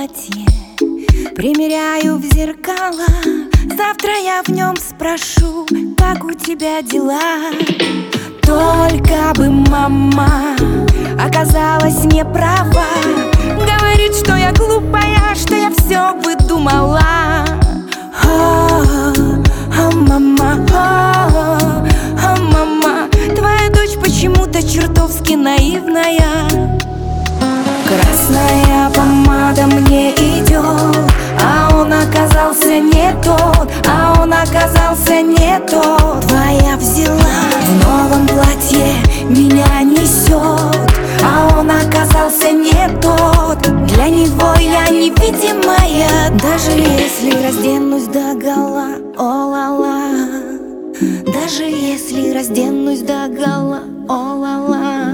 платье примеряю в зеркало. Завтра я в нем спрошу, как у тебя дела. Только бы мама оказалась не права, говорит, что я глупая, что я все выдумала. Мама, твоя дочь почему-то чертовски наивная. Красная помада мне идет, а он оказался не тот, а он оказался не тот. Твоя взяла в новом платье, меня несет, а он оказался не тот. Для него я невидимая, даже если разденусь догола, о-ла-ла. Даже если разденусь догола, о-ла-ла.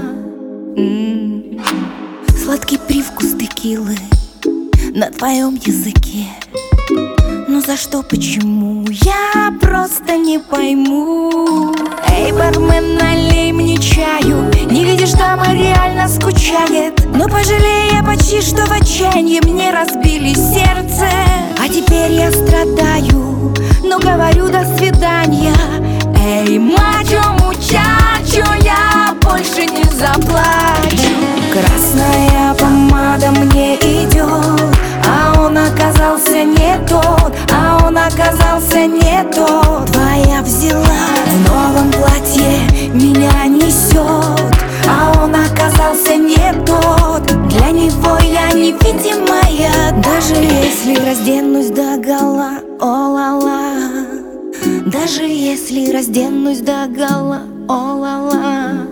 Сладкий привкус текилы на твоем языке. Но за что, почему, я просто не пойму. Эй, бармен, налей мне чаю. Не видишь, дама реально скучает. Но пожалей я почти, что в отчаянии мне разбили сердце. А теперь я страдаю, но говорю до свидания. Эй, мачо, мучачо, я больше не заплачу. Красная помада мне идет, а он оказался не тот, а он оказался не тот. Твоя взяла в новом платье, меня несет, а он оказался не тот. Для него я невидимая, даже если разденусь догола, о-ла-ла. Даже если разденусь догола, о-ла-ла.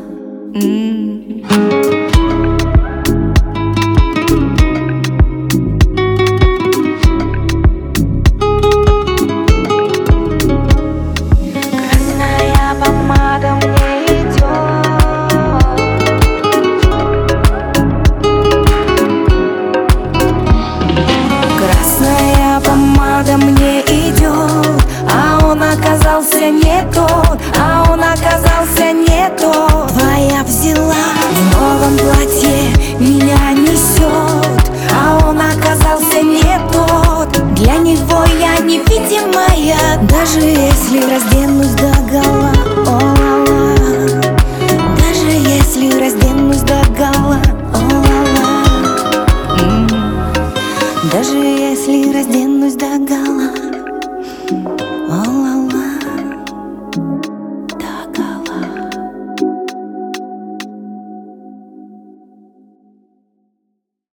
Мне идет, а он оказался не тот, а он оказался не тот. Твоя взяла в новом платье, меня несет, а он оказался не тот. Для него я невидимая, даже если разденусь догола, о-ла-ла. Даже если разденусь догола, о-ла-ла. Даже если разденусь догола.